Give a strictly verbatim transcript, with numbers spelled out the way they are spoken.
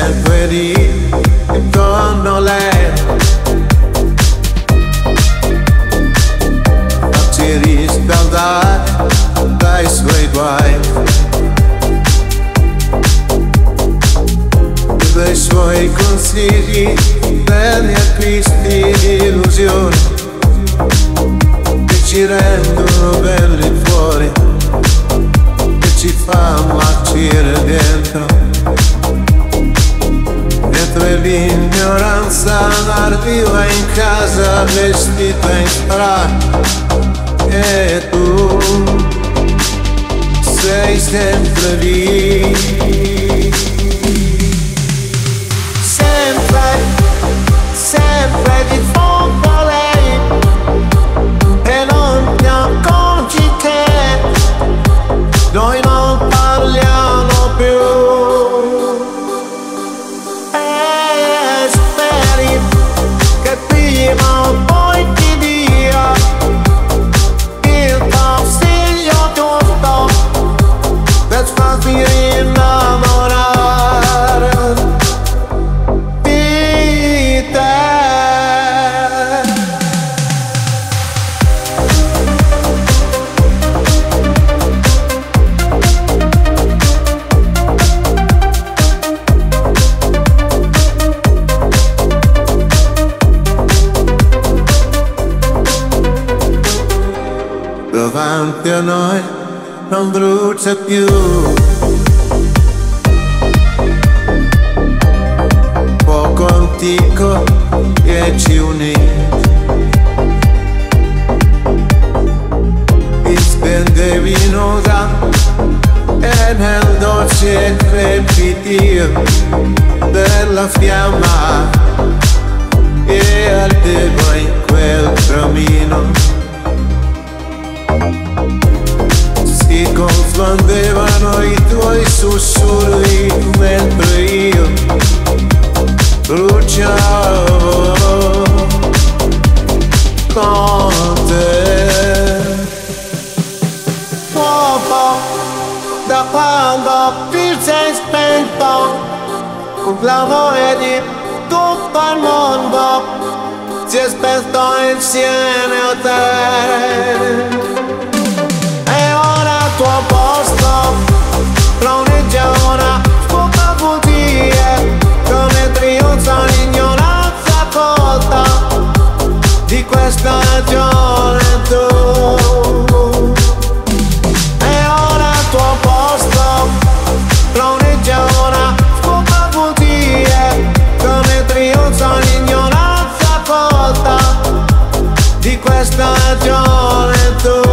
sempre lì intorno a lei, fatti riscaldare dai suoi guai, dai suoi consigli per gli acquisti di illusioni che ci rendono belli fuori, che ci fanno marcire dentro. Mentre l'ignoranza arriva in casa vestita in strada e tu sei sempre lì, sempre, sempre di fondo a lei e non ti accorgi che noi non parliamo più. Prima o poi ti dia il consiglio giusto per farti innamorare di te. Davanti a noi non brucia più fuoco antico che ci unì, ti spendevi nuda e nel dolce crepitio della fiamma che ardeva in quel camino si confondevano i tuoi sussurri mentre io bruciavo con te. Fuoco da quando ti sei spento, con l'amore di tutto il mondo si è spento insieme a te. Tuo posto troneggia una scuola bugie, come trionfa l'ignoranza colta di questa gioventù. E ora al tuo posto troneggia una scuola bugie, come trionfa l'ignoranza colta di questa gioventù.